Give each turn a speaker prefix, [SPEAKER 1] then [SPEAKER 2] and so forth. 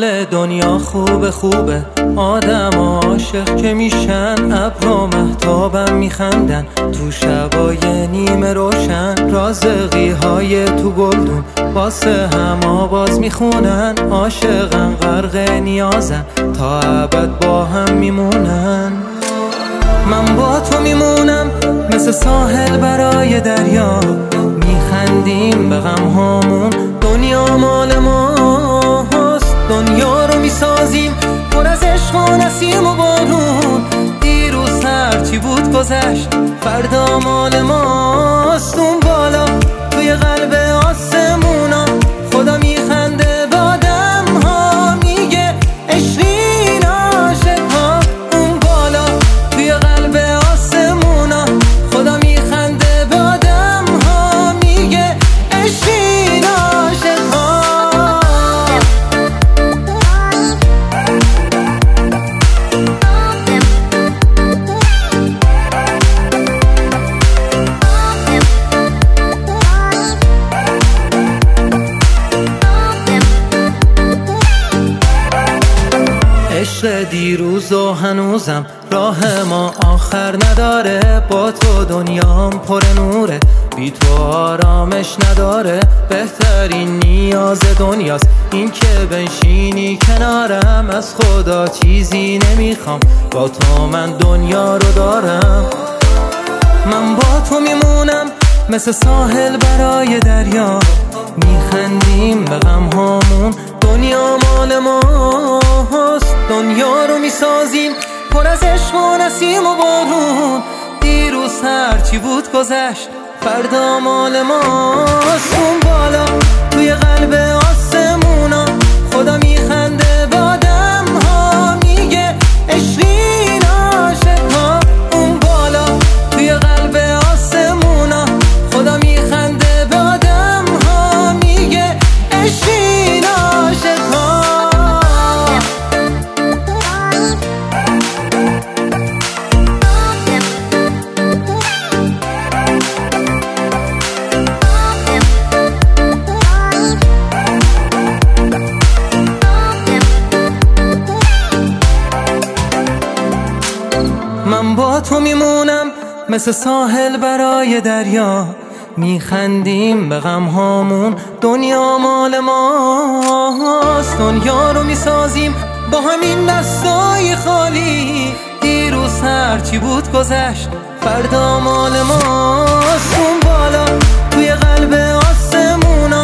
[SPEAKER 1] حال دنیا خوبه خوبه، آدم عاشق که میشن، ابر و مهتابم میخندن تو شبای نیمه روشن، رازقی های تو گلدون واسه هم آواز میخونن، عاشقن غرق نیازن تا ابد با هم میمونن. من با تو میمونم مثل ساحل برای دریا، میخندیم به غم هامون، دنیا مال ماست. دنیا رو میسازیم پر از عشق و نسیم و بارون، دیروز هرچی بود گذشت، فردا مال ماست. اون بالا توی قلب آسمونا خدا میخنده به آدم ها، میگه عشقین عاشق ها. اون بالا توی قلب آسمونا خدا میخنده به آدم ها، میگه عشقین عاشق ها. عشق دیروز و هنوزم راه ما آخر نداره، با تو دنیام پر نوره، بی تو آرامش نداره. بهترین نیاز دنیاست این که بنشینی کنارم، از خدا چیزی نمیخوام، با تو من دنیا رو دارم. من با تو میمونم مثل ساحل برای دریا، میخندیم به غم هامون، دنیا مال ماست. دنیا رو میسازیم پر از عشق و نسیم و بارون، دیروز هرچی بود گذشت، فردا مال ماست. اون بالا توی قلب آسمونا خدا میخنده به آدم ها، میگه عشقین عاشق ها. اون بالا توی قلب آسمونا خدا میخنده به آدم ها، میگه عشقین عاشق ها. من با تو میمونم مثل ساحل برای دریا، میخندیم به غم هامون، دنیا مال ماست. دنیا رو میسازیم با همین دستای خالی، دیروز هرچی بود گذشت، فردا مال ماست. اون بالا توی قلب آسمون